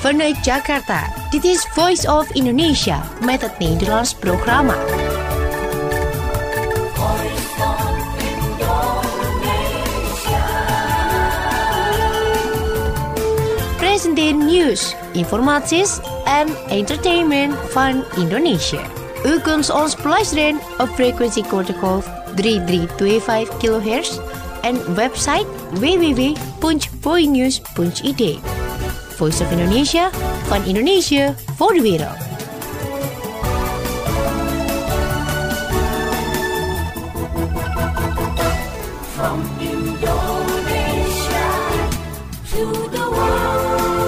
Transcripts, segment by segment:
Vanuit Jakarta, dit is Voice of Indonesia met het Nederlands programma. Presenteer nieuws, informaties en entertainment van Indonesië. U kunt ons beluisteren op frequentiegolf 3325 kHz en website www.voinews.id. Voice of Indonesia, van Indonesië voor de wereld. From Indonesia to the world.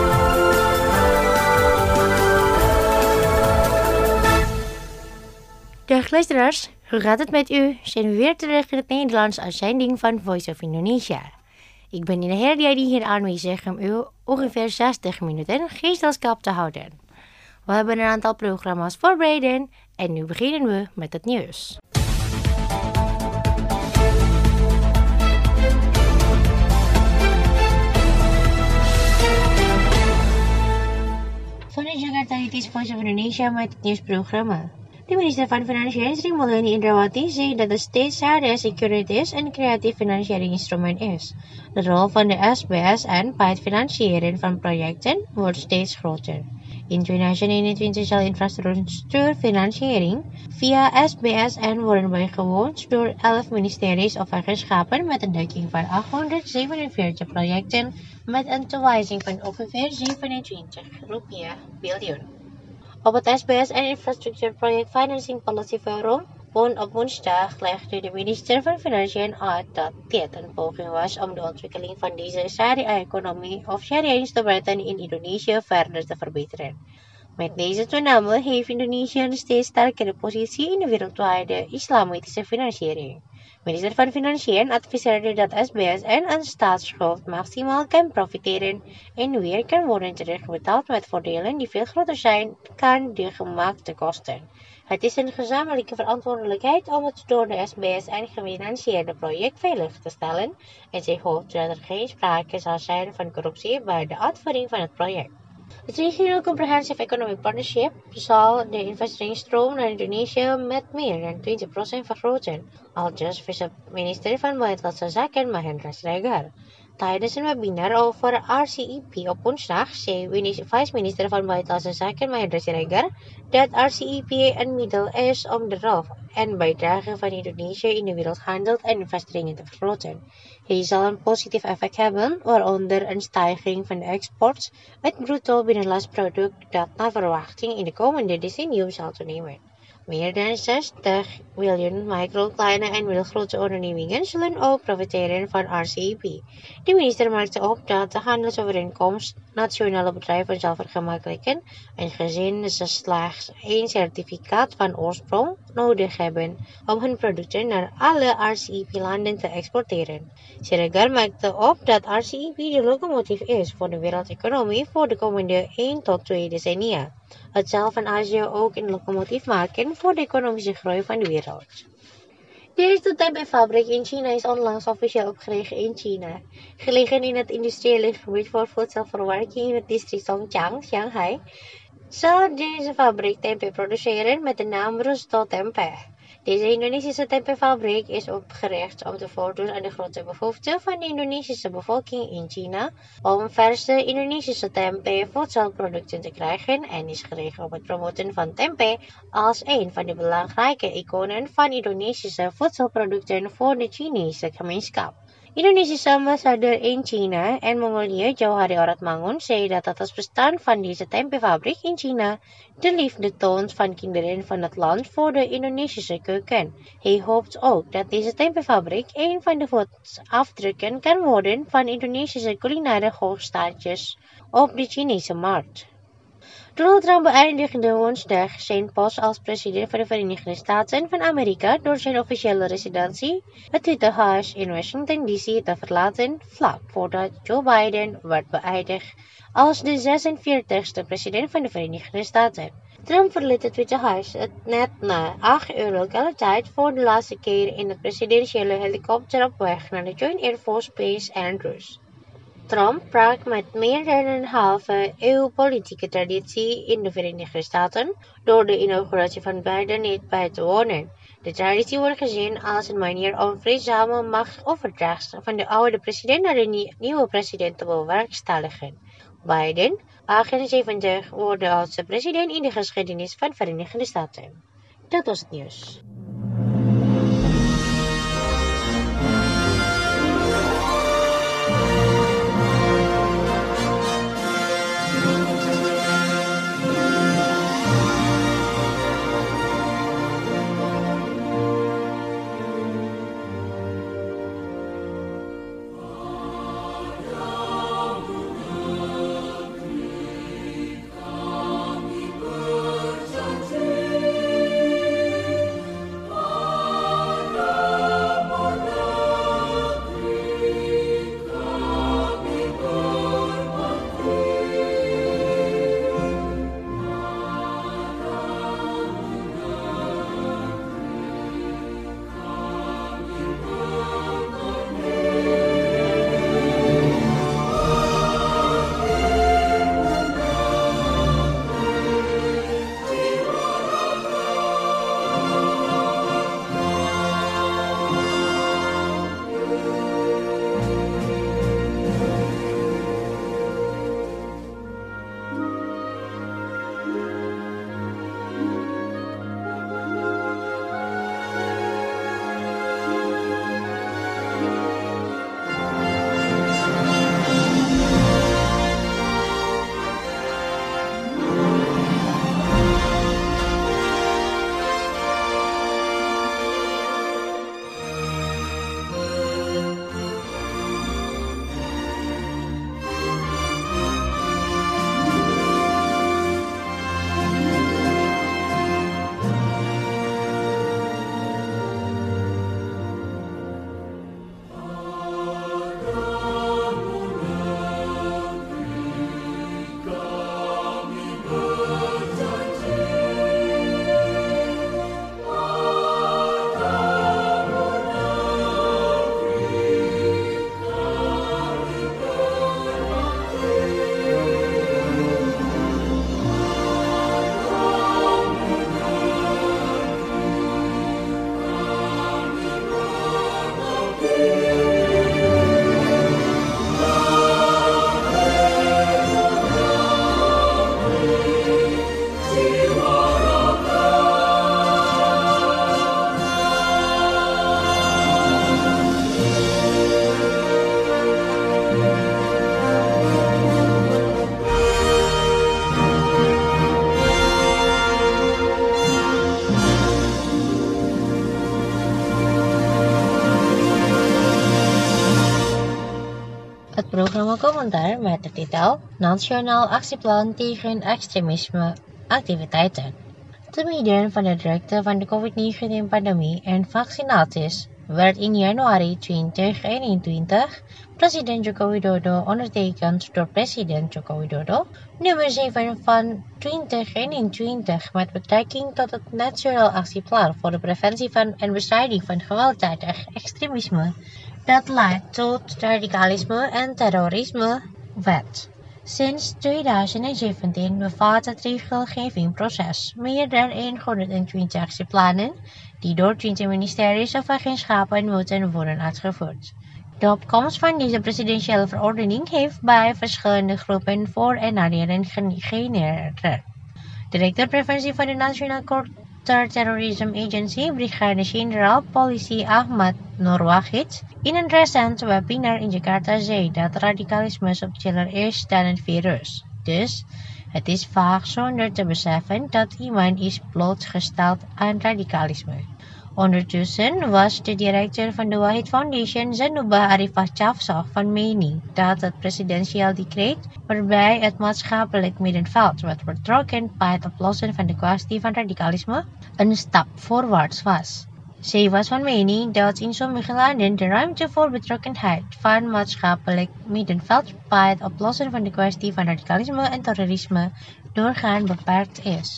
Dag luisteraars, hoe gaat het met u? Zijn we weer terug in het Nederlands uitzending van Voice of Indonesia. Ik ben Nina Herdiadi hier aanwezig om u ongeveer 60 minuten gezelschap te houden. We hebben een aantal programma's voorbereid en nu beginnen we met het nieuws. Vanuit Jakarta, dit is Voice of Indonesia met het nieuwsprogramma. De minister van Financiën, Sri Mulyani Indrawati, zei dat de steeds harde securities een creatief financiering-instrument is. De rol van de SBSN bij het financieren van projecten wordt steeds groter. In 2021 zal infrastructuurfinanciering via SBSN worden bijgewoond door 11 ministeries of agenschappen met een dekking van 847 projecten met een toewijzing van ongeveer 27 biljoen. Op het SBS en Infrastructuurproject Financing Policy Forum op woensdag legde de minister van Financiën uit dat dit een poging was om de ontwikkeling van deze Sharia-economie of Sharia-instrumenten in Indonesië verder te verbeteren. Met deze toename heeft Indonesië een steeds sterkere positie in de wereldwijde islamitische financiering. Minister van Financiën adviseerde dat SBSN aan staatsschuld maximaal kan profiteren en weer kan worden terugbetaald met voordelen die veel groter zijn dan de gemaakte kosten. Het is een gezamenlijke verantwoordelijkheid om het door de SBSN gefinancierde project veilig te stellen en zij hoopt dat er geen sprake zal zijn van corruptie bij de uitvoering van het project. Het Regional Comprehensive Economic Partnership zal de investeringsstroom naar Indonesië met meer dan 20% vergroten, aldus vice-minister van Buitenlandse Zaken Mahendra Siregar. Tijdens een webinar over RCEP op woensdag zei vice-minister van Buitenlandse Zaken Mahendra Siregar dat RCEP een middel is om de rol en bijdrage van Indonesië in de wereldhandel en investeringen te vergroten. Hij zal een positief effect hebben, waaronder een stijging van de export, het bruto binnenlands product dat naar verwachting in de komende decennium zal toenemen. Meer dan 60 miljoen micro, kleine en middelgrote ondernemingen zullen ook profiteren van RCEP. De minister maakte op dat de handelsovereenkomst nationale bedrijven zal vergemakkelijken, aangezien ze slechts 1 certificaat van oorsprong nodig hebben om hun producten naar alle RCEP-landen te exporteren. Siregar maakte op dat RCEP de locomotief is voor de wereldeconomie voor de komende 1 tot 2 decennia. Het zal van Azië ook een locomotief maken voor de economische groei van de wereld. De eerste tempeh-fabriek in China is onlangs officieel opgericht in China. Gelegen in het industriële gebied voor voedselverwerking in het district Songjiang, Shanghai, zal deze fabriek tempeh produceren met de naam Rusto Tempeh. Deze Indonesische tempehfabriek is opgericht om te voldoen aan de grote behoefte van de Indonesische bevolking in China om verse Indonesische tempeh voedselproducten te krijgen en is gericht op het promoten van tempeh als een van de belangrijke iconen van Indonesische voedselproducten voor de Chinese gemeenschap. Indonesische ambassadeur in China en Mongolië, Jauhari Oratmangun, zei dat het bestaan van deze tempehfabriek in China de liefde toont van kinderen van het land voor de Indonesische keuken. Hij hoopt ook dat deze tempehfabriek een van de voetafdrukken kan worden van Indonesische culinaire hoogstaatjes op de Chinese markt. Donald Trump beëindigde woensdag zijn post als president van de Verenigde Staten van Amerika door zijn officiële residentie, het Witte Huis in Washington D.C. te verlaten, vlak voordat Joe Biden werd beëindigd als de 46e president van de Verenigde Staten. Trump verliet het Witte Huis net na 8 uur lokale tijd voor de laatste keer in het presidentiële helikopter op weg naar de Joint Air Force Base Andrews. Trump brak met meer dan een halve eeuw politieke traditie in de Verenigde Staten door de inauguratie van Biden niet bij te wonen. De traditie wordt gezien als een manier om vreedzame machtoverdracht van de oude president naar de nieuwe president te bewerkstelligen. Biden, 78, wordt de oudste president in de geschiedenis van de Verenigde Staten. Dat was het nieuws. Het programma Commentaar met de titel Nationaal Actieplan tegen Extremisme Activiteiten. Te midden van de drukte van de COVID-19-pandemie en vaccinaties werd in januari 2021 president Joko Widodo ondertekend door president Joko Widodo nummer 7 van 2021 met betrekking tot het Nationaal Actieplan voor de preventie van en bestrijding van gewelddadiger extremisme dat leidt tot radicalisme en terrorisme wet. Sinds 2017 bevat het regelgevingproces meer dan 120 actieplannen die door 20 ministeries of agentschappen moeten worden uitgevoerd. De opkomst van deze presidentiële verordening heeft bij verschillende groepen voor- en nadelen gegenereerd. Directeur preventie van de Nationaal Counterterrorism Agency, brigade-generaal politie Ahmad Nurwahid, in een recent webinar in Jakarta zei dat radicalisme subtieler is dan een virus. Dus, het is vaak zonder te beseffen dat iemand is blootgesteld aan radicalisme. Ondertussen was de directeur van de Wahid Foundation, Zanuba Arifah Chafsah, van mening dat het presidentieel decreet waarbij het maatschappelijk middenveld werd betrokken bij het oplossen van de kwestie van radicalisme een stap voorwaarts was. Zij was van mening dat in sommige landen de ruimte voor betrokkenheid van maatschappelijk middenveld bij het oplossen van de kwestie van radicalisme en terrorisme doorgaans beperkt is.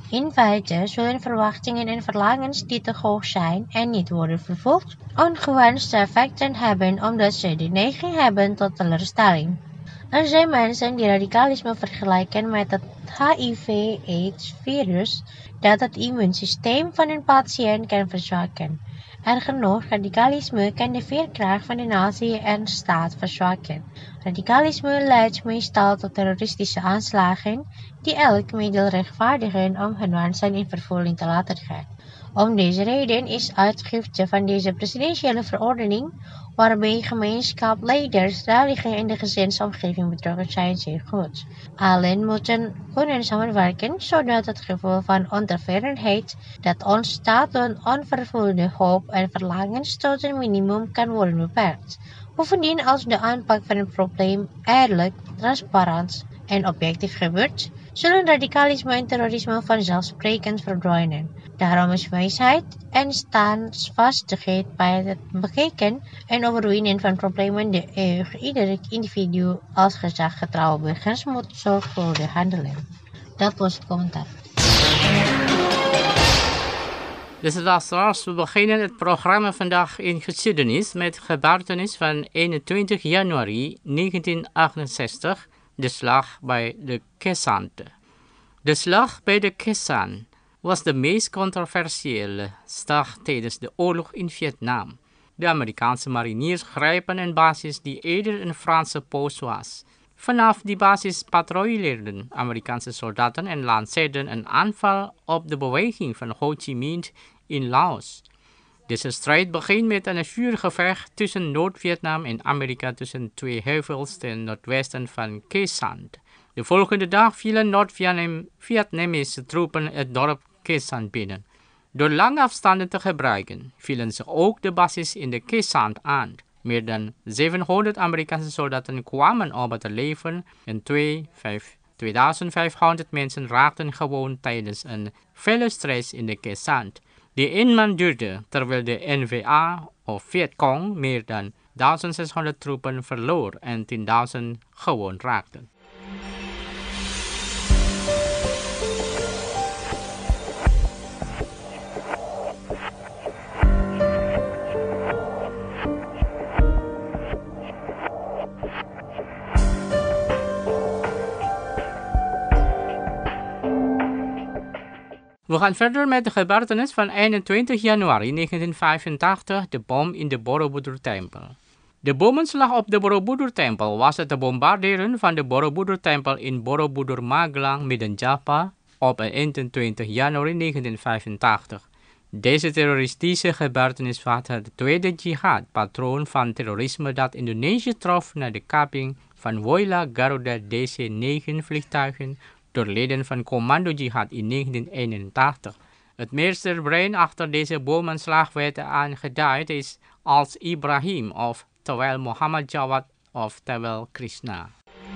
In feite zullen verwachtingen en verlangens die te hoog zijn en niet worden vervuld, ongewenste effecten hebben omdat ze de neiging hebben tot teleurstelling. Er zijn mensen die radicalisme vergelijken met het HIV-AIDS-virus dat het immuunsysteem van een patiënt kan verzwakken. Erger nog, radicalisme kan de veerkracht van de natie en staat verzwakken. Radicalisme leidt meestal tot terroristische aanslagen die elk middel rechtvaardigen om hun waanzin in vervulling te laten gaan. Om deze reden is uitgifte van deze presidentiële verordening, waarbij gemeenschapsleiders, religie en de gezinsomgeving betrokken zijn, zeer goed. Allen moeten kunnen samenwerken, zodat het gevoel van ontevredenheid dat ontstaat door onvervulde hoop en verlangens tot een minimum kan worden beperkt. Bovendien, als de aanpak van het probleem eerlijk, transparant en objectief gebeurt, zullen radicalisme en terrorisme vanzelfsprekend verdwijnen. Daarom is wijsheid en standvastigheid bij het bekijken en overwinnen van problemen de ieder individu als gezaggetrouwe burgers moet zorgvuldig handelen. Dat was het commentaar. Dus luisteraars, we beginnen het programma vandaag in geschiedenis met gebeurtenis van 21 januari 1968, de slag bij de Quezant. De slag bij de Quezant was de meest controversiële slag tijdens de oorlog in Vietnam. De Amerikaanse mariniers grijpen een basis die eerder een Franse post was. Vanaf die basis patrouilleerden Amerikaanse soldaten en lanceerden een aanval op de beweging van Ho Chi Minh in Laos. Deze strijd begint met een vuurgevecht tussen Noord-Vietnam en Amerika tussen twee heuvels ten noordwesten van Quezant. De volgende dag vielen Noord-Vietnamese troepen het dorp Quezant binnen. Door lange afstanden te gebruiken, vielen ze ook de basis in de Quezant aan. Meer dan 700 Amerikaanse soldaten kwamen om het leven en 2500 mensen raakten gewond tijdens een felle strijd in de Quezant, die 1 maand duurde, terwijl de NVA of Vietcong meer dan 1600 troepen verloor en 10.000 gewond raakten. We gaan verder met de gebeurtenis van 21 januari 1985, de bom in de Borobudur-tempel. De bomenslag op de Borobudur-tempel was het bombarderen van de Borobudur-tempel in Borobudur, Magelang, Midden-Java op 21 januari 1985. Deze terroristische gebeurtenis was het tweede jihad-patroon van terrorisme dat Indonesië trof na de kaping van Woyla Garuda DC-9 vliegtuigen door leden van Commando Jihad in 1981. Het meesterbrein achter deze bomaanslag werd aangeduid is als Ibrahim, oftewel Muhammad Jawad, oftewel Krishna.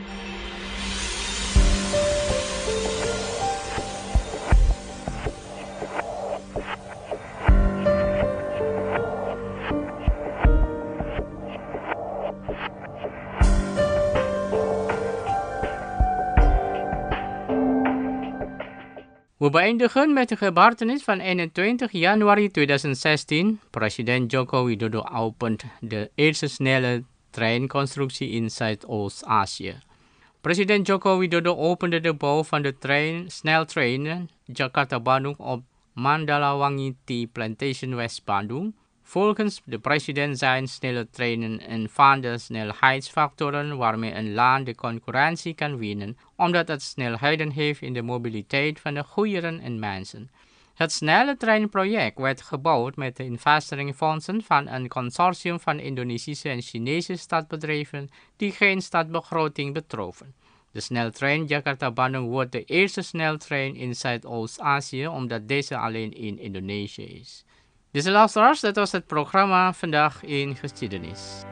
We beëindigen met de gebeurtenis van 21 januari 2016. President Joko Widodo opent de eerste snelle treinconstructie in Zuidoost-Azië. President Joko Widodo opende de bouw van de sneltrein Jakarta-Bandung op Mandalawangi Tea Plantation West-Bandung. Volgens de president zijn snelle treinen een van de snelheidsfactoren waarmee een land de concurrentie kan winnen, omdat het snelheden heeft in de mobiliteit van de goederen en mensen. Het snelle treinproject werd gebouwd met de investeringsfondsen van een consortium van Indonesische en Chinese staatsbedrijven die geen staatsbegroting betroffen. De sneltrein Jakarta-Bandung wordt de eerste sneltrein in Zuidoost-Azië, omdat deze alleen in Indonesië is. Dus luisteraars, dat was het programma Vandaag in Geschiedenis.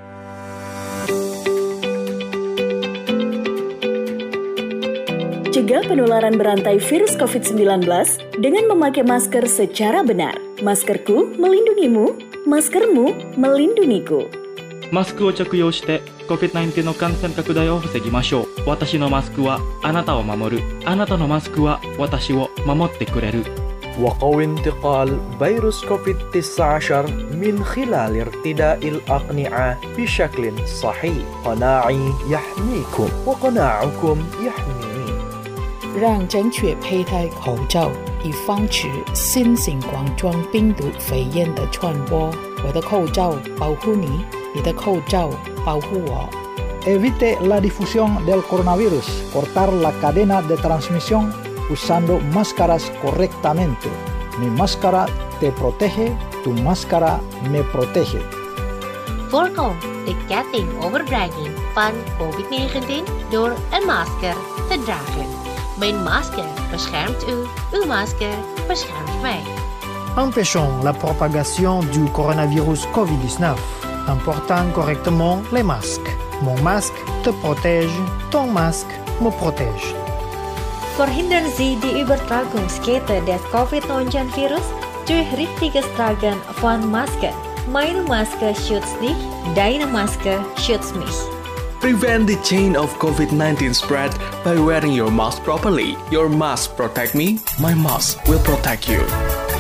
Cegah penularan berantai virus COVID-19 dengan memakai masker secara benar. Maskerku melindungimu, maskermu melindungiku. マスクを着用して COVID-19 の感染拡大を防ぎましょう。私のマスクはあなたを守る。あなたのマスクは私を守ってくれる。 وقوي انتقال فيروس كوفيد-19 من خلال ارتداء الأقنعة بشكل صحيح. قناعي يحميكم وقناعكم يحميني. 让正确佩戴口罩，以防止新型冠状病毒肺炎的传播。我的口罩保护你，你的口罩保护我。 Evite la difusión del coronavirus. Cortar la cadena de transmisión usando máscaras correctamente. Mi máscara te protege, tu máscara me protege. Voorkom de ketting-overdrijving van COVID-19 door een masker te dragen. Mijn masker beschermt u, uw masker beschermt mij. Empêchons la propagation du coronavirus COVID-19 en portant correctement les masques. Mon masque te protège, ton masque me protège. Verhindern Sie die Übertragungskette des Covid-19-Virus durch richtiges Tragen von Masken. Meine Maske schützt dich, deine Maske schützt mich. Prevent the chain of COVID-19 spread by wearing your mask properly. Your mask protect me, my mask will protect you.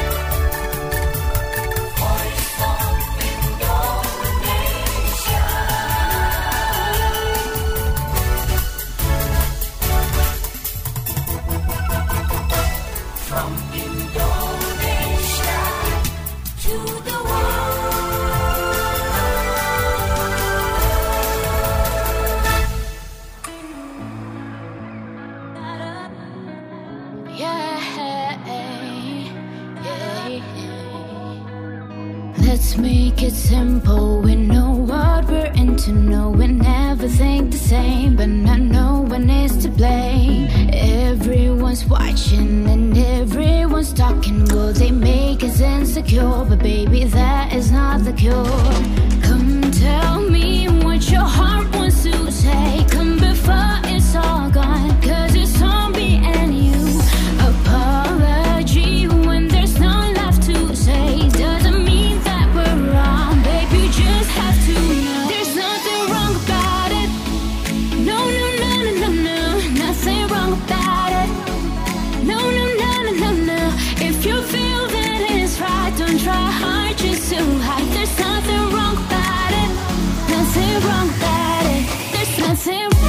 Let's make it simple. We know what we're into, no, we never think the same, but not no one is to blame. Everyone's watching and everyone's talking. Will they make us insecure? But baby, that is not the cure. Come tell me what your heart wants to say. Come before it's all gone, 'cause it's on me and you. Apology when there's none left to say. Doesn't mean that we're wrong, babe, you just have to know there's nothing wrong about it. No, no, no, no, no, no, nothing wrong about it. No, no, no, no, no, no. If you feel that it's right, don't try hard just to hide. There's nothing wrong about it. Nothing wrong about it. There's nothing wrong.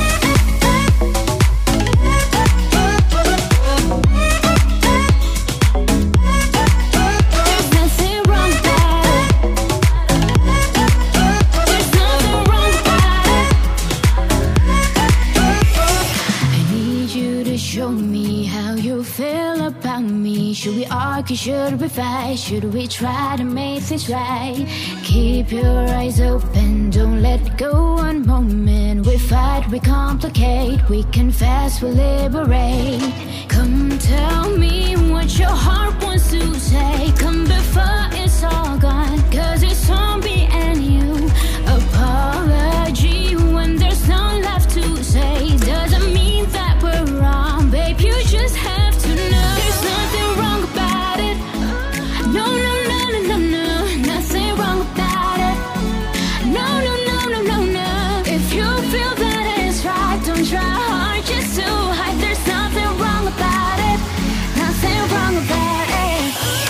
Should we argue, should we fight, should we try to make things right? Keep your eyes open, don't let go one moment. We fight, we complicate, we confess, we liberate. Come tell me what your heart wants to say. Come before it's all gone, 'cause it's on me and you. Apology when there's none left to say. Doesn't mean that we're wrong, babe, you just have to know there's nothing wrong about it. No, no, no, no, no, no, nothing wrong about it. No, no, no, no, no, no. If you feel that it's right, don't try hard just to hide. There's nothing wrong about it. Nothing wrong about it.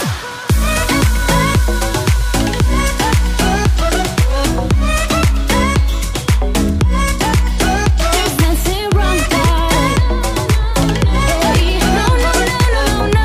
There's nothing wrong about it. No, no, no, no, no.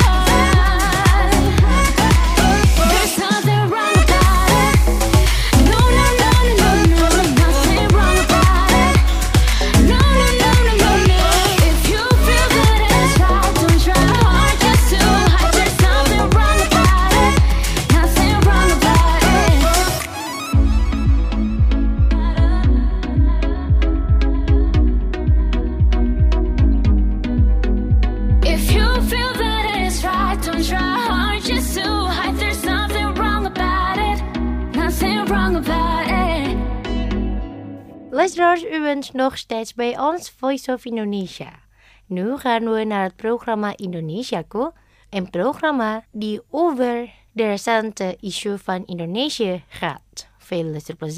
There's nothing wrong about it. No, no, no, no, no, nothing wrong about it. No, no, no, no, no, no. If you feel that it's right, don't try hard just to hide. There's nothing wrong about it. Nothing wrong about it. If you feel that it's right, don't try hard just to hide. There's nothing wrong about it. Nothing wrong about it. Luisteraars, u bent nog steeds bij ons Voice of Indonesia. Nu gaan we naar het programma Indonesiaku, een programma die over de recente issue van Indonesië gaat. Veel luisterplezier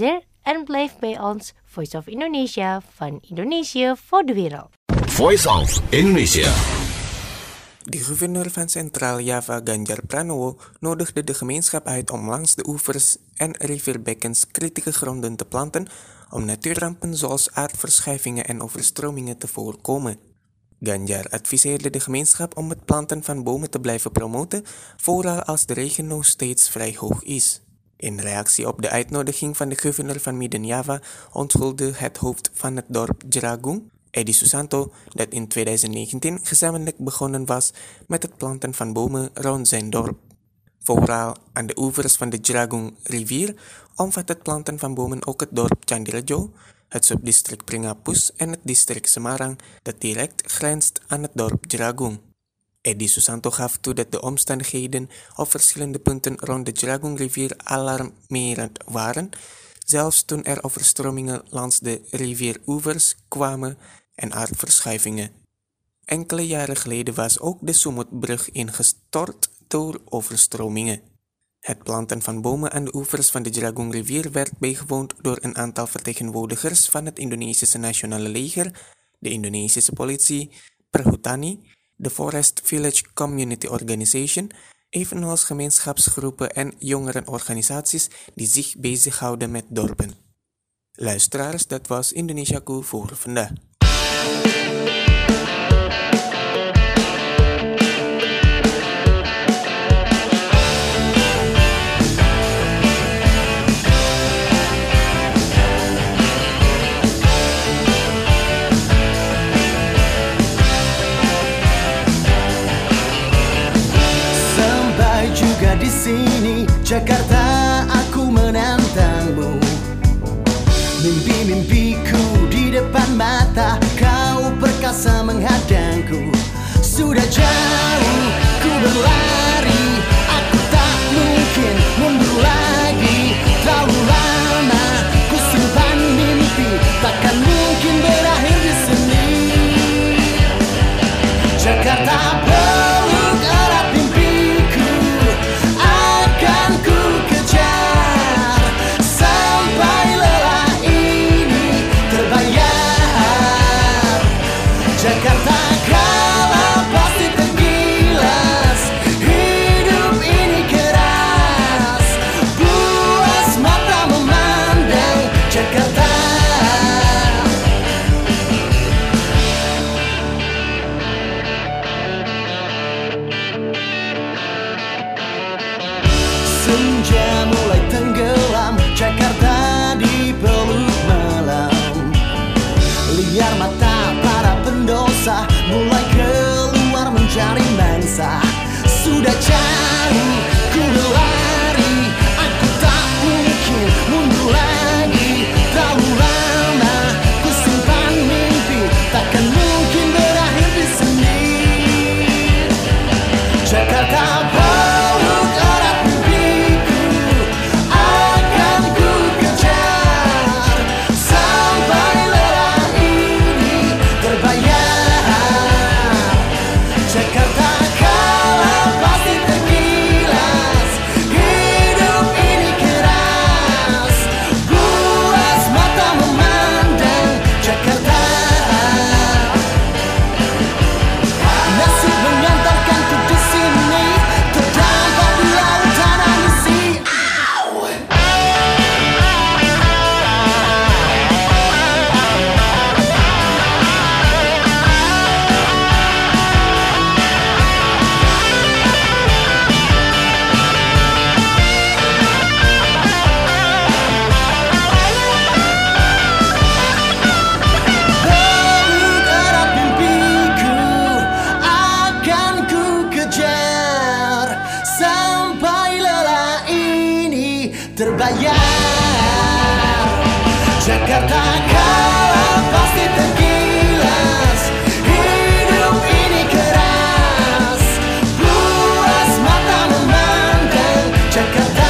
and played by ons Voice of Indonesia van Indonesia voor de wereld. Voice of Indonesia. De gouverneur van Centraal Java, Ganjar Pranowo, nodigde de gemeenschap uit om langs de oevers en rivierbekkens kritieke gronden te planten om natuurrampen zoals aardverschuivingen en overstromingen te voorkomen. Ganjar adviseerde de gemeenschap om het planten van bomen te blijven promoten, vooral als de regen nog steeds vrij hoog is. In reactie op de uitnodiging van de gouverneur van Midden-Java onthulde het hoofd van het dorp Jeragung, Edi Susanto, dat in 2019 gezamenlijk begonnen was met het planten van bomen rond zijn dorp. Vooral aan de oevers van de Jeragung rivier omvat het planten van bomen ook het dorp Candirejo, het subdistrict Pringapus en het district Semarang dat direct grenst aan het dorp Jeragung. Edi Susanto gaf toe dat de omstandigheden op verschillende punten rond de Jeragung rivier alarmerend waren, zelfs toen er overstromingen langs de rivieroevers kwamen en aardverschuivingen. Enkele jaren geleden was ook de Sumutbrug ingestort door overstromingen. Het planten van bomen aan de oevers van de Jeragung rivier werd bijgewoond door een aantal vertegenwoordigers van het Indonesische Nationale Leger, de Indonesische politie, Perhutani, de Forest Village Community Organization, evenals gemeenschapsgroepen en jongerenorganisaties die zich bezighouden met dorpen. Luisteraars, dat was Indonesiaku voor vandaag. Di sini Jakarta aku menantangmu. Mimpi-mimpiku di depan mata, kau perkasa menghadangku. Sudah jauh ku berlari, aku tak mungkin mundur lagi. Terlalu lama ku simpan mimpi, takkan mungkin berakhir di sini. Jakarta peluk erat mimpiku, akan ku kejar sampai lelah ini terbayar. Jakarta kala pasti tergilas, hidup ini keras, puas mata memandang Jakarta. Senja mulai tenggelam, Jakarta dipeluk malam. Liar mata para pendosa mulai keluar mencari mangsa. Sudah jauh ku berlari, aku tak mungkin mundur lagi. Terlalu lama ku simpan mimpi, takkan mungkin berakhir di sini. Jakarta peluk erat mimpiku, akan ku kejar sampai lelah ini terbayar. Jakarta kala pasti tergilas, hidup ini keras, puas mata memandang Jakarta. Nasib mengantarkanku di sini, terdampar di lautan ambisi. Peluk erat mimpiku, akan ku kejar sampai lelah ini terbayar. Jakarta kala pasti tergilas, hidup ini keras, puas mata memandang Jakarta.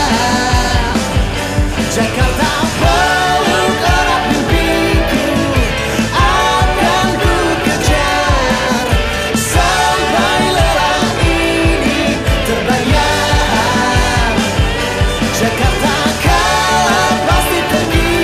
Jakarta peluk erat mimpiku, akan ku kejar sampai lelah ini terbayar. Jakarta kala pasti tergilas,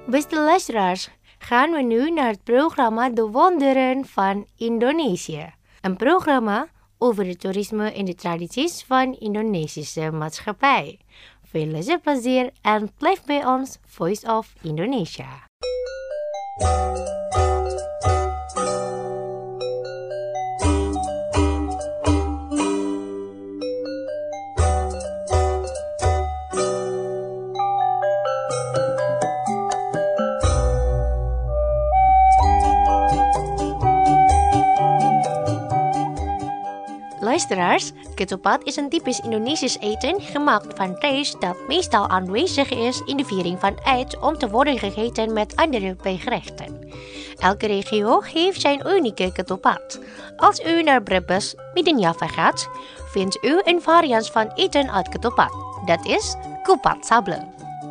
Beste luisteraars, gaan we nu naar het programma De Wonderen van Indonesië. Een programma over het toerisme en de tradities van Indonesische maatschappij. Veel luisterplezier en blijf bij ons Voice of Indonesia. Luisteraars, ketupat is een typisch Indonesisch eten gemaakt van rijst dat meestal aanwezig is in de viering van Eid om te worden gegeten met andere bijgerechten. Elke regio heeft zijn unieke ketupat. Als u naar Brebes, midden Java gaat, vindt u een variant van eten uit ketupat. Dat is kupat sable.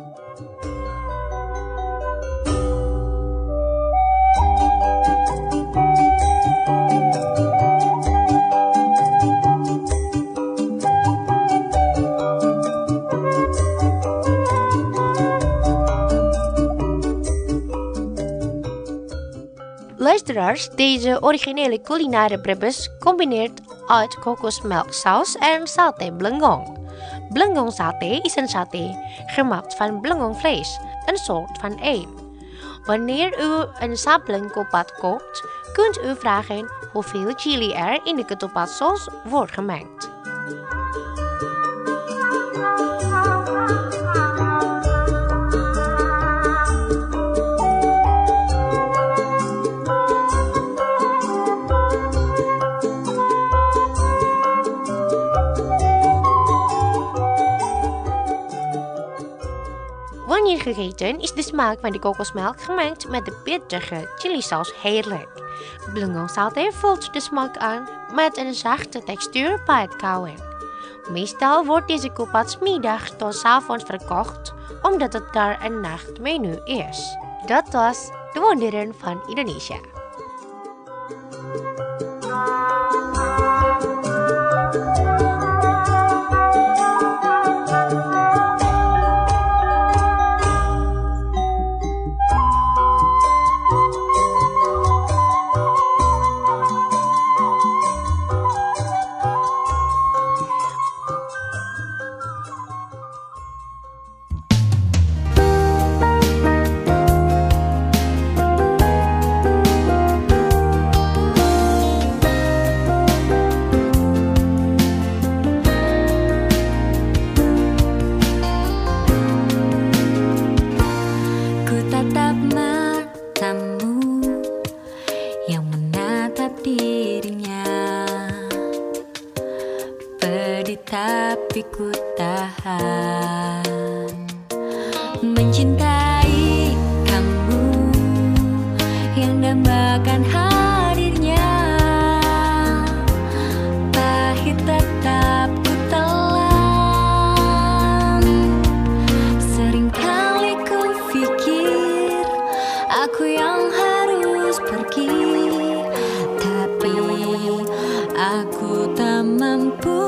Luisteraars, deze originele culinaire Brebes combineert uit kokosmelksaus en sate blengong. Blengong sate is een sate gemaakt van blengongvlees, een soort van ei. Wanneer u een sapling kupat koopt, kunt u vragen hoeveel chili er in de ketupatsaus wordt gemengd. Wanneer gegeten is de smaak van de kokosmelk gemengd met de pittige chilisaus heerlijk. Blengong sate voelt de smaak aan met een zachte textuur bij het kauwen. Meestal wordt deze kupat 's middags tot 's avonds verkocht, omdat het daar een nachtmenu is. Dat was De Wonderen van Indonesia. Tapi ku tahan mencintai kamu yang dambakan hadirnya. Pahit tetap ku telan. Seringkali ku pikir aku yang harus pergi, tapi aku tak mampu.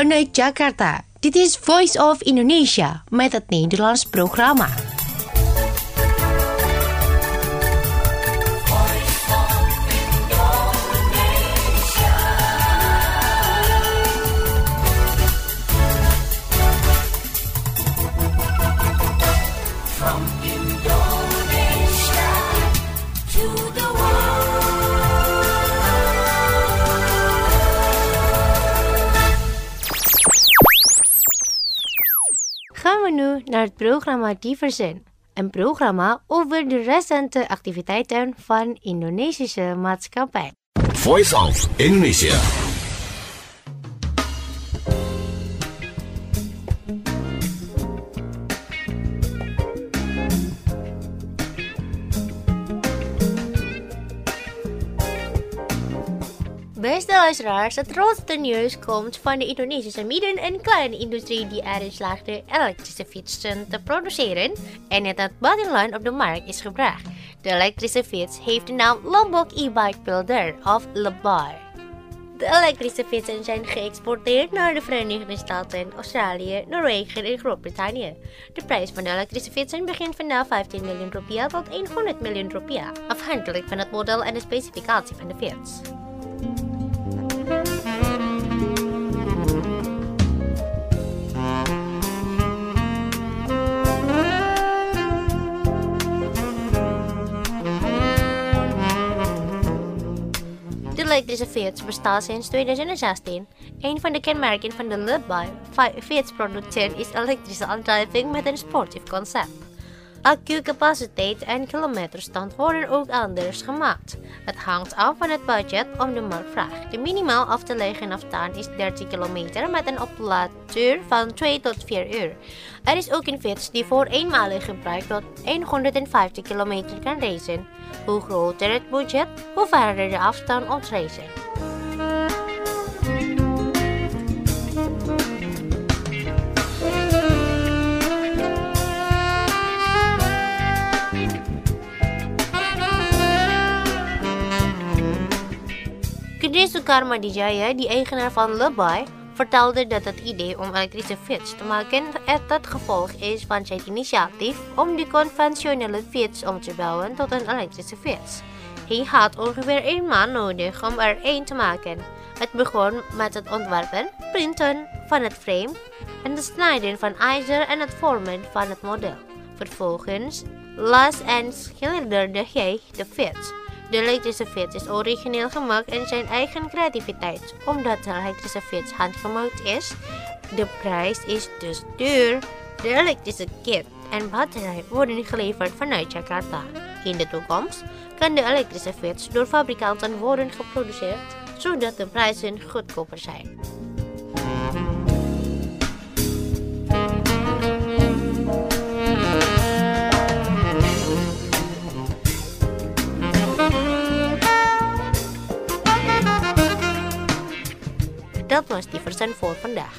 Vanuit Jakarta, dit is Voice of Indonesia met het Nederlands programma. Gaan we nu naar het programma Diversen, een programma over de recente activiteiten van Indonesische maatschappij. Voice of Indonesia. Beste luisteraars, het grootste nieuws komt van de Indonesische midden- en kleine industrie die erin slaagde elektrische fietsen te produceren en het naar buitenland op de markt is gebracht. De elektrische fiets heeft de naam Lombok e-bike builder of LEBAR. De elektrische fietsen zijn geëxporteerd naar de Verenigde Staten, Australië, Noorwegen en Groot-Brittannië. De prijs van de elektrische fietsen begint vanaf 15 miljoen rupiah tot 100 miljoen rupiah, afhankelijk van het model en de specificatie van de fiets. De elektrische fiets bestaat sinds 2016. Een van de kenmerken van de LEBAR fietsproducten is elektrische aandrijving met een sportief concept. Accucapaciteit en kilometerstand worden ook anders gemaakt. Het hangt af van het budget om de marktvraag. De minimaal af te leggen afstand is 30 kilometer met een oplaadduur van 2 tot 4 uur. Er is ook een fiets die voor eenmalig gebruik tot 150 kilometer kan reizen. Hoe groter het budget, hoe verder de afstand ontreizen. Gede Soekarmadijaya, die eigenaar van LEBAR, vertelde dat het idee om elektrische fiets te maken het gevolg is van zijn initiatief om de conventionele fiets om te bouwen tot een elektrische fiets. Hij had ongeveer 1 maand nodig om er één te maken. Het begon met het ontwerpen, printen van het frame en het snijden van ijzer en het vormen van het model. Vervolgens las en schilderde hij de fiets. De elektrische fiets is origineel gemaakt en zijn eigen creativiteit. Omdat de elektrische fiets handgemaakt is, de prijs is dus duur. De elektrische kit en batterij worden geleverd vanuit Jakarta. In de toekomst kan de elektrische fiets door fabrikanten worden geproduceerd, zodat de prijzen goedkoper zijn. Dat was Diversen voor vandaag.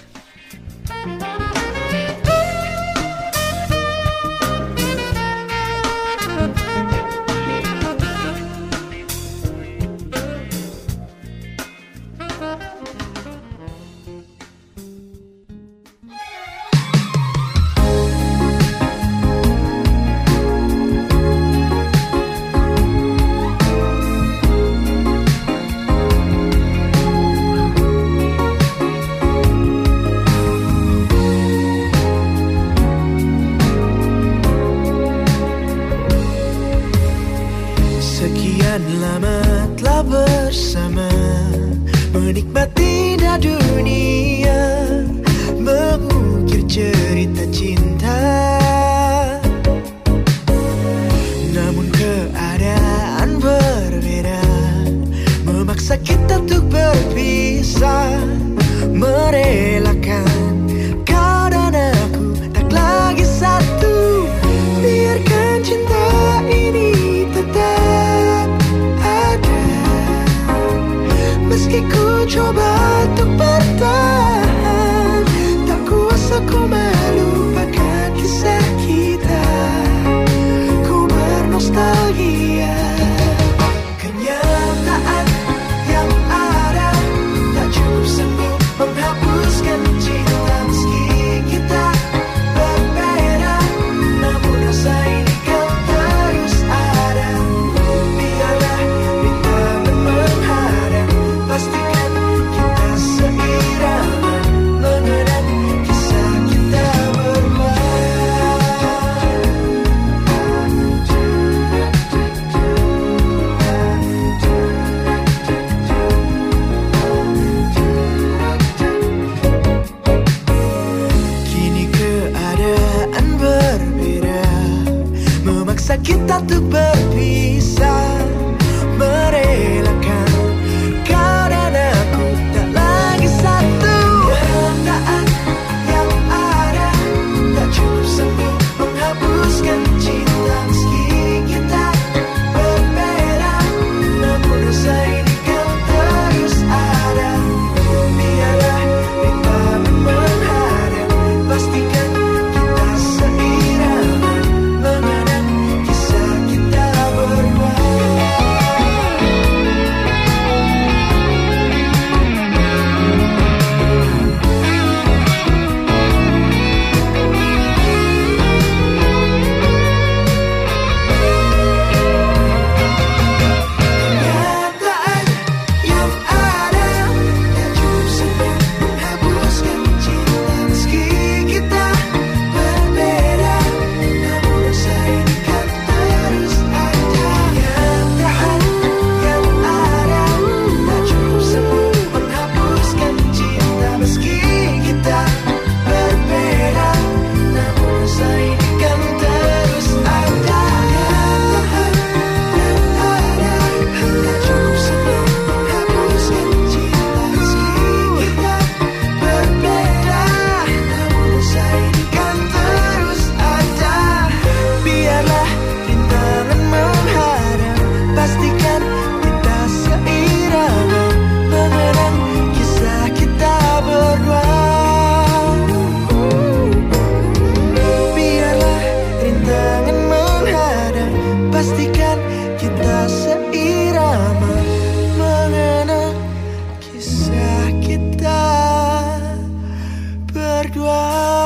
bersama menikmati dunia, mengukir cerita cinta. Namun keadaan berbeda, memaksa kita untuk berpisah, merelakan kau dan aku tak lagi satu. Biarkan cinta ini tetap ada, meski ku coba untuk bertahan, tak kuasa ku melupakan. kita tuh berpisah, merelakan kau dan aku tak lagi satu. Penderitaan yang ada tak cukup sembuh menghapuskan cinta. Meski kita berbeda, namun rasa ini kan terus ada. Biarlah rintangan menghadang, pastikan kita seirama, mengenang kisah kita berdua. Kenyataan yang ada tak cukup sembuh menghapuskan cinta. Meski kita berbeda, namun rasa ini kan terus ada. Kenyataan yang ada tak cukup sembuh menghapuskan cinta. Meski kita berbeda, namun rasa ini kan terus ada. Kenyataan yang ada tak cukup sembuh menghapuskan cinta. Meski kita berbeda, namun rasa ini kan terus ada. Biarlah rintangan menghadang, pastikan kita seirama, mengenang kisah kita berdua. Biarlah rintangan menghadang, pastikan kita seirama, mengenang kisah kita berdua.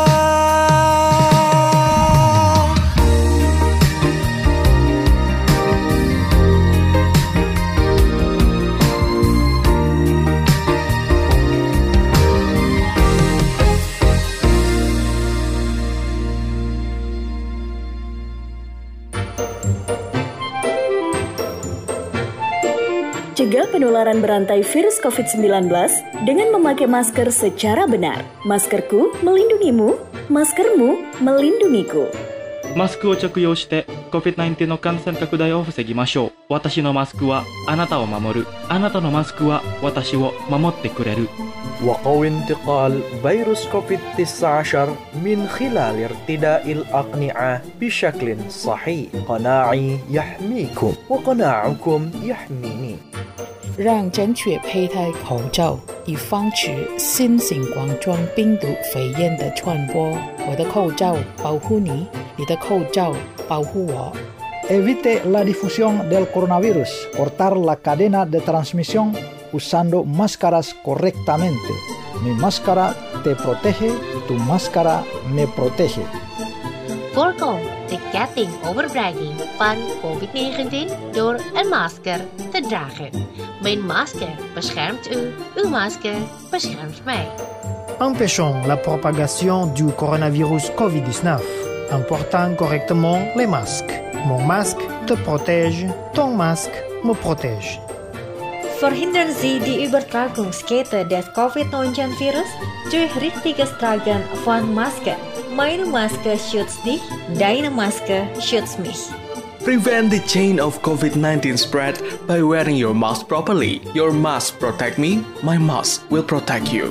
Cegah penularan berantai virus COVID-19 dengan memakai masker secara benar. Maskerku melindungimu, maskermu melindungiku. マスクを着用して COVID-19 の感染拡大を防ぎましょう。私のマスクはあなたを守る。あなたのマスクは私を守ってくれる。 وقوي انتقال فيروس كوفيد-19 من خلال ارتداء الأقنعة بشكل صحيح. قناعي يحميكم وقناعكم يحميني. 让正确佩戴口罩，以防止新型冠状病毒肺炎的传播。我的口罩保护你，你的口罩保护我。 Evite la difusión del coronavirus. Cortar la cadena de transmisión usando máscaras correctamente. Mi máscara te protege, tu máscara me protege. Voorkom de ketting overbreiding van COVID-19 door een masker te dragen. Mijn masker beschermt u, uw masker beschermt mij. Empêchons la propagation du coronavirus Covid-19 en portant correctement les masques. Mon masque te protège, ton masque me protège. Verhindern Sie die Übertragungskette des Covid-19-Virus durch richtiges Tragen von Masken. Meine Maske schützt dich, deine Maske schützt mich. Prevent the chain of COVID-19 spread by wearing your mask properly. Your mask protect me, my mask will protect you.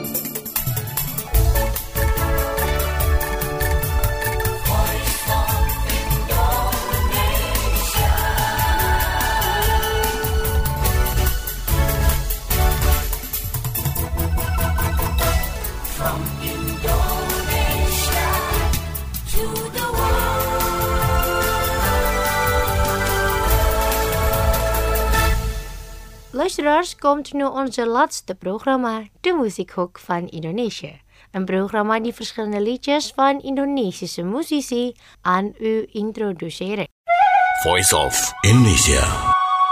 Luisteraars, komt nu onze laatste programma, de Muziekhoek van Indonesië. Een programma die verschillende liedjes van Indonesische muzici aan u introduceren. Voice of Indonesia.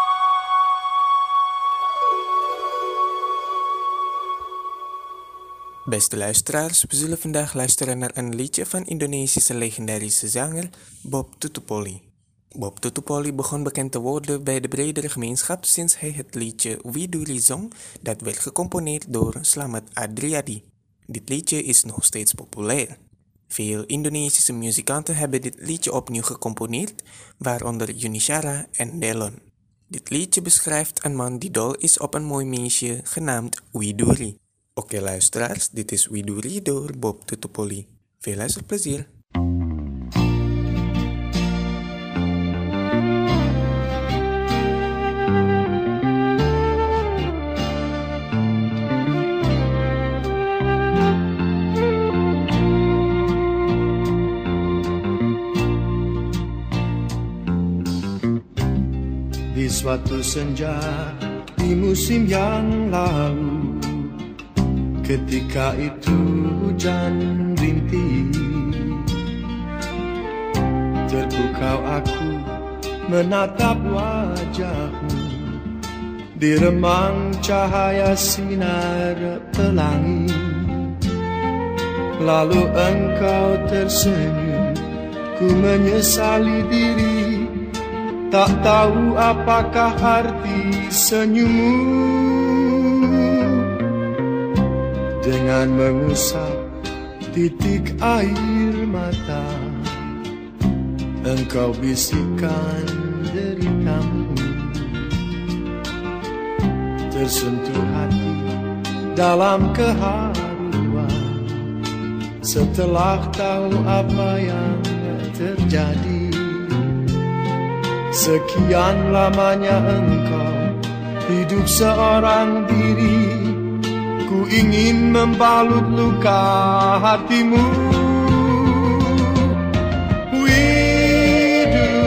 Beste luisteraars, we zullen vandaag luisteren naar een liedje van Indonesische legendarische zanger Bob Tutupoli. Bob Tutupoli begon bekend te worden bij de bredere gemeenschap sinds hij het liedje Widuri zong, dat werd gecomponeerd door Slamet Adriadi. Dit liedje is nog steeds populair. Veel Indonesische muzikanten hebben dit liedje opnieuw gecomponeerd, waaronder Yuni Shara en Delon. Dit liedje beschrijft een man die dol is op een mooi meisje genaamd Widuri. Oké luisteraars, dit is Widuri door Bob Tutupoli. Veel luisterplezier. Di suatu senja di musim yang lalu, ketika itu hujan rintih, terpukau aku menatap wajahmu di remang cahaya sinar pelangi. Lalu engkau tersenyum, ku menyesali diri, tak tahu apakah arti senyummu. Dengan mengusap titik air mata, engkau bisikkan deritamu. Tersentuh hati dalam keharuan, setelah tahu apa yang terjadi. Sekian lamanya engkau hidup seorang diri, ku ingin membalut luka hatimu. Widuri,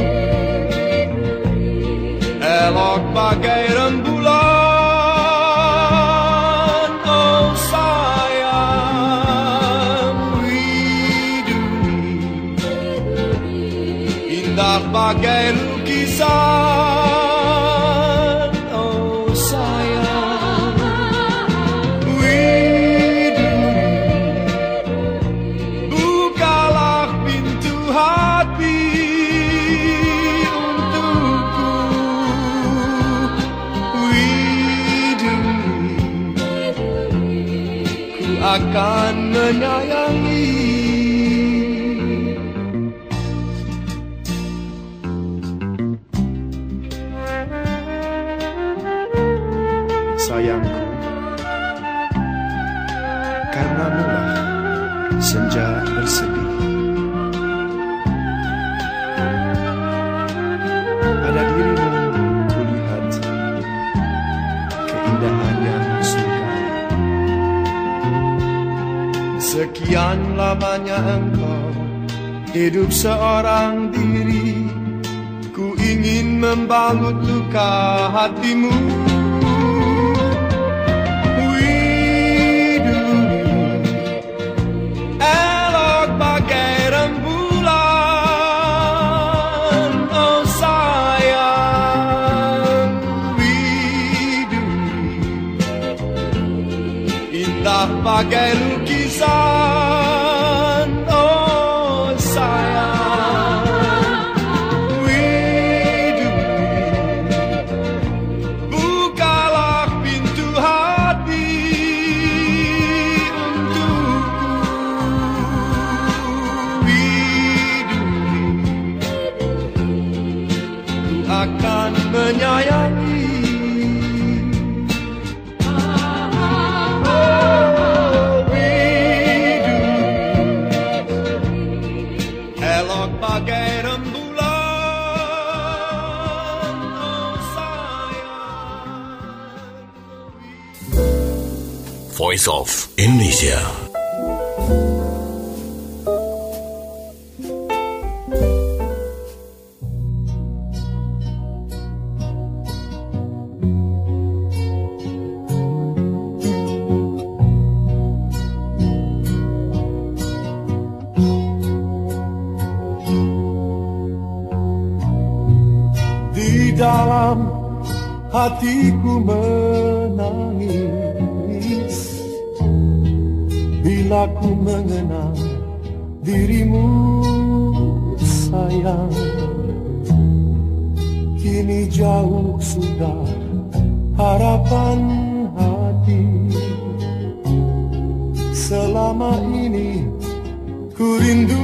elok bagai rembulan, oh sayang. Widuri, indah bagai lukisan, oh sayang. Widuri, bukalah pintu hati untukku. Widuri, ku akan menyayangi. Sayangku, karenamulah senja bersedih. Pada dirimu kulihat keindahan yang surgawi. Sekian lamanya engkau hidup seorang diri, ku ingin membalut luka hatimu. Bagai lukisan, oh sayang. Widuri, bukalah pintu hati untukku. Widuri, ku akan menyayangi. Voice of Indonesia. Di dalam hatiku menangis bila ku mengenang dirimu sayang. Kini jauh sudah harapan hati. Selama ini ku rindu,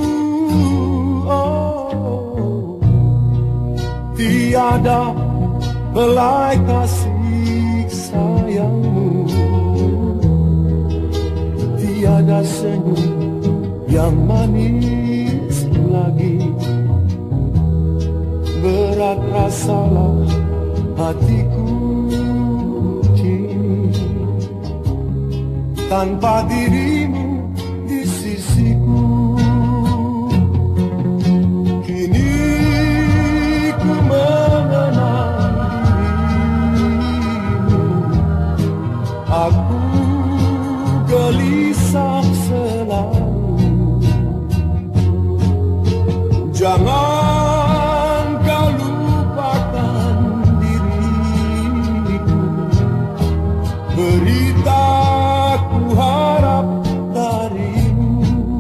oh, tiada belai kasih sayangmu, tiada senyum yang manis lagi. Berat rasalah hatiku kini, tanpa dirimu di sisiku. Kini ku mengenal dirimu, aku gelisah selalu. Jangan kau lupakan diriku, berita ku harap darimu.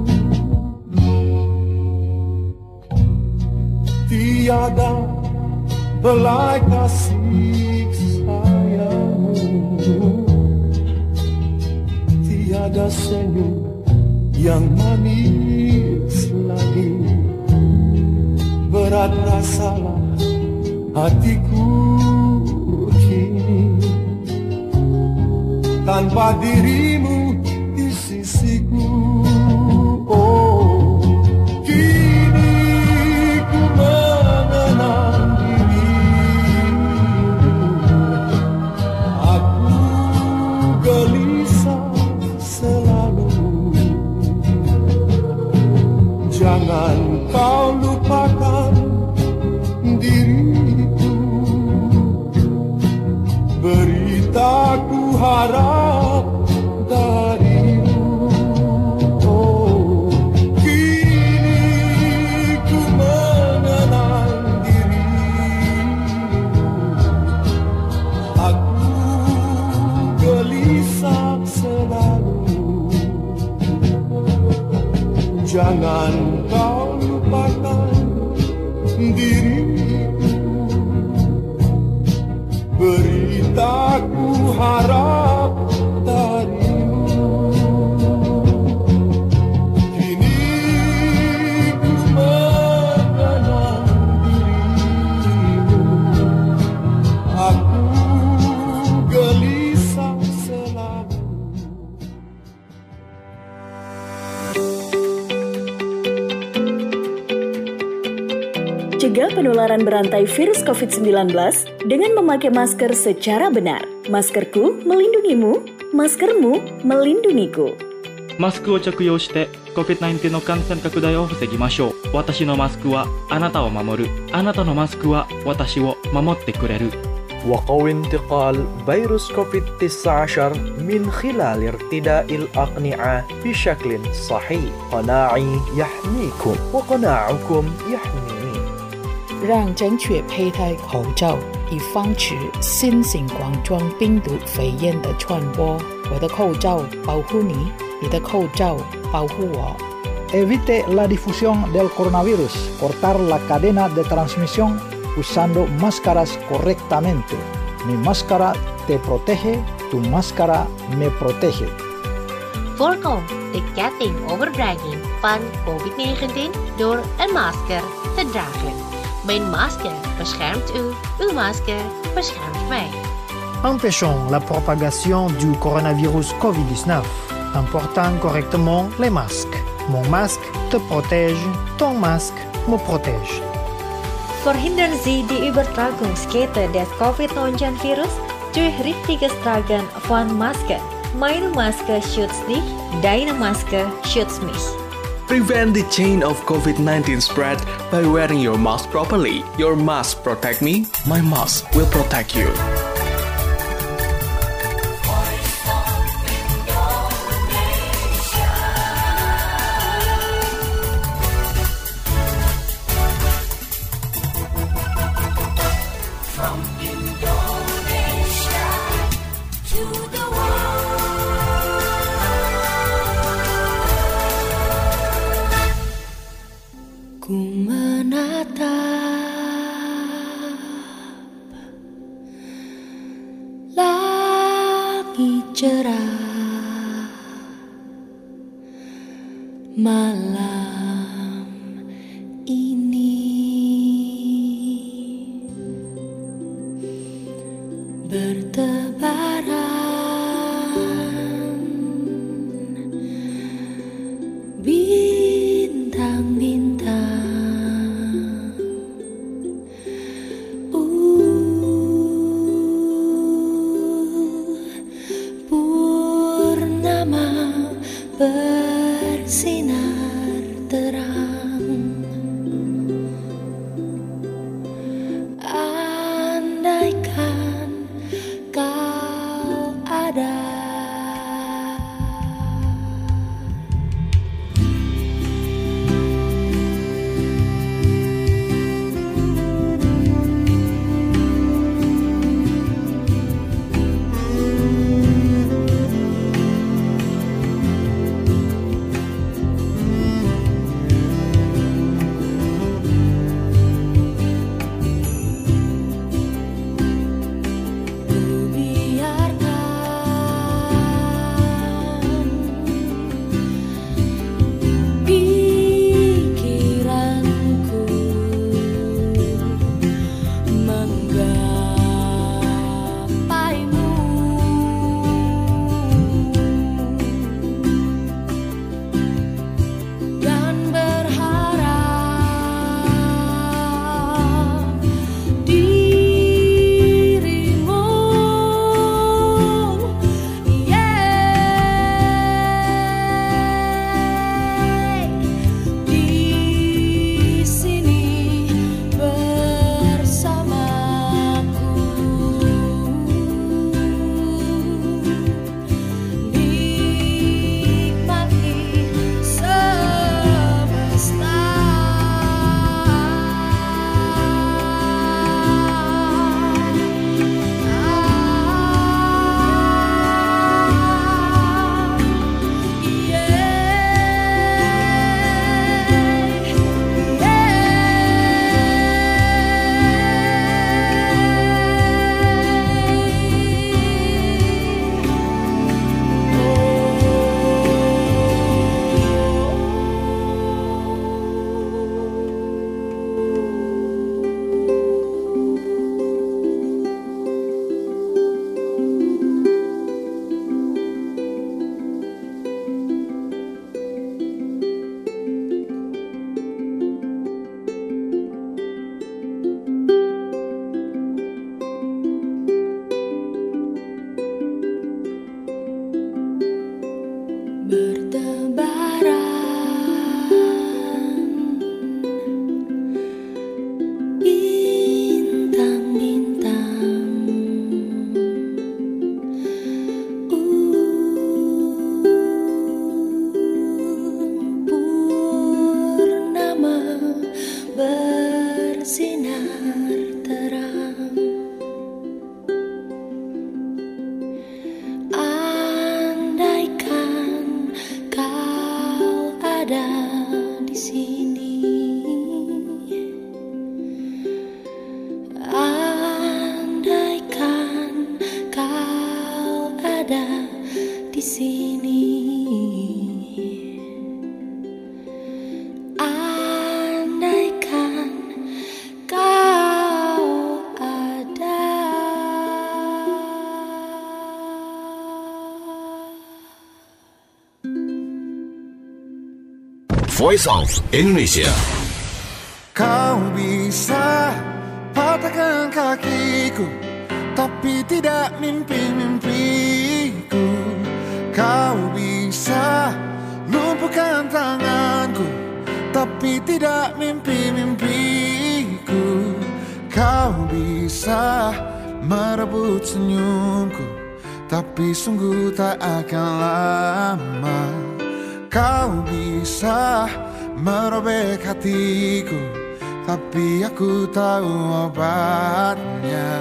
Tiada belai kasih sayangmu, tiada senyum yang manis lagi. Berat rasalah hatiku kini, tanpa dirimu di sisiku. Oh, kini ku mengenal dirimu, aku gelisah selalu. Jangan kau lupakan diriku, beritaku harap darimu. Oh, kini ku mengenal dirimu, aku gelisah selalu. Jangan kau lupakan diriku, beritaku harap darimu. Kini ku mengenal dirimu, aku gelisah selalu. Cegah penularan berantai virus COVID-19 dengan memakai masker secara benar. Maskerku melindungimu, maskermu melindungiku. マスクを着用して COVID-19 の感染拡大を防ぎましょう。私のマスクはあなたを守る。あなたのマスクは私を守ってくれる。 وقوي انتقال فيروس كوفيد-19 من خلال ارتداء الأقنعة بشكل صحيح. قناعي يحميكم وقناعكم يحميني. 让正确佩戴口罩，以防止新型冠状病毒肺炎的传播。我的口罩保护你，你的口罩保护我。 Evite la difusión del coronavirus. Cortar la cadena de transmisión usando máscaras correctamente. Mi máscara te protege, tu máscara me protege. Voorkom de ketting overdraging van COVID-19 door een masker te dragen. Mijn masker beschermt u, uw masker beschermt mij. Empêchons la propagation du coronavirus COVID-19 en portant correctement les masques. Mon masque te protège, ton masque me protège. Verhindern Sie die Übertragungskette des Covid-19-Virus durch richtiges Tragen von Masken. Meine Maske schützt dich, deine Maske schützt mich. Prevent the chain of COVID-19 spread by wearing your mask properly. Your mask protect me, my mask will protect you. Ku menatap langit cerah, malam bertebaran bintang-bintang, purnama bersinar terang. Andaikan kau ada, Voice of Indonesia. Kau bisa patahkan kakiku, tapi tidak mimpi-mimpiku. Kau bisa lumpuhkan tanganku, tapi tidak mimpi-mimpiku. Kau bisa merebut senyumku, tapi sungguh tak akan lama. Kau bisa merobek hatiku, tapi aku tahu obatnya.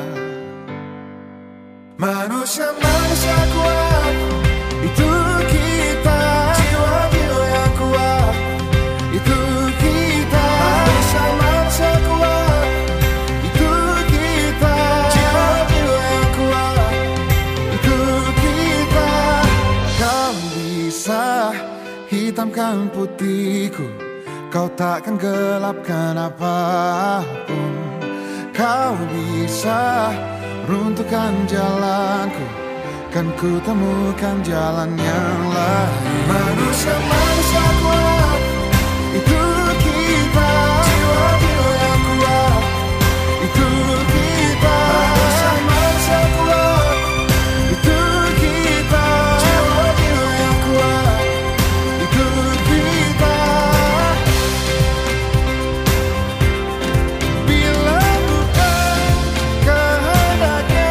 Manusia-manusia kuat, itu kita. Jiwa-jiwa yang kuat, itu kita. Manusia-manusia kuat, itu kita. Jiwa-jiwa yang kuat, itu kita. Kau bisa hitamkan putihku, kau takkan gelapkan apapun. Kau bisa Runtuhkan jalanku, kan ku temukan jalan yang lain. Manusia-manusia kuat, itu kita. Jiwa-jiwa yang kuat, itu kita. Manusia-manusia kuat, itu kita. Jiwa-jiwa yang kuat, itu kita. Bila bukan kehendaknya,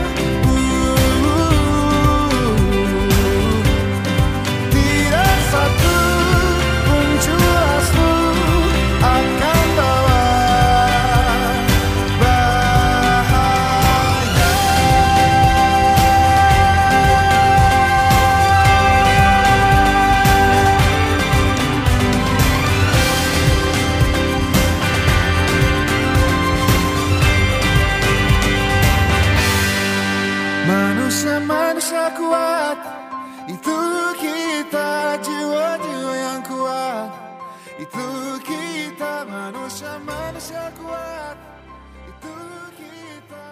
tidak satu pun cuasmu akan bawa bahaya. Manusia-manusia kuat, itu kita. Jiwa-jiwa yang kuat, itu kita. Manusia-manusia kuat, itu kita.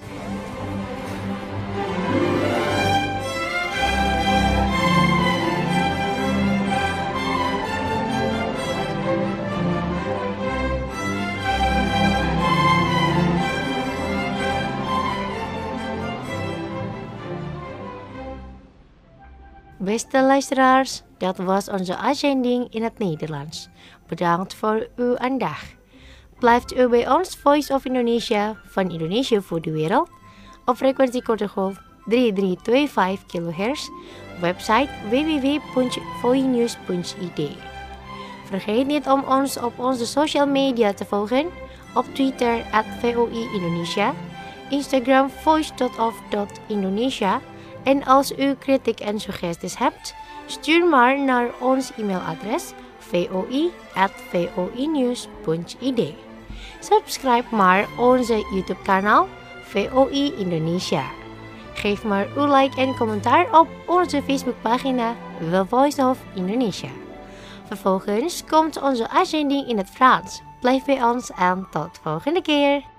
Beste luisteraars, dat was onze uitzending in het Nederlands. Bedankt voor uw aandacht. Blijft u bij ons Voice of Indonesia van Indonesië voor de wereld op frequentie korte golf 3325 kHz, website www.voinews.id. Vergeet niet om ons op onze social media te volgen, op Twitter @VOI Indonesia, Instagram voice.of.indonesia. En als u kritiek en suggesties hebt, stuur maar naar ons e-mailadres voi@voinews.id. Subscribe maar onze YouTube kanaal VOI Indonesia. Geef maar uw like en commentaar op onze Facebookpagina The Voice of Indonesia. Vervolgens komt onze uitzending in het Frans. Blijf bij ons en tot volgende keer.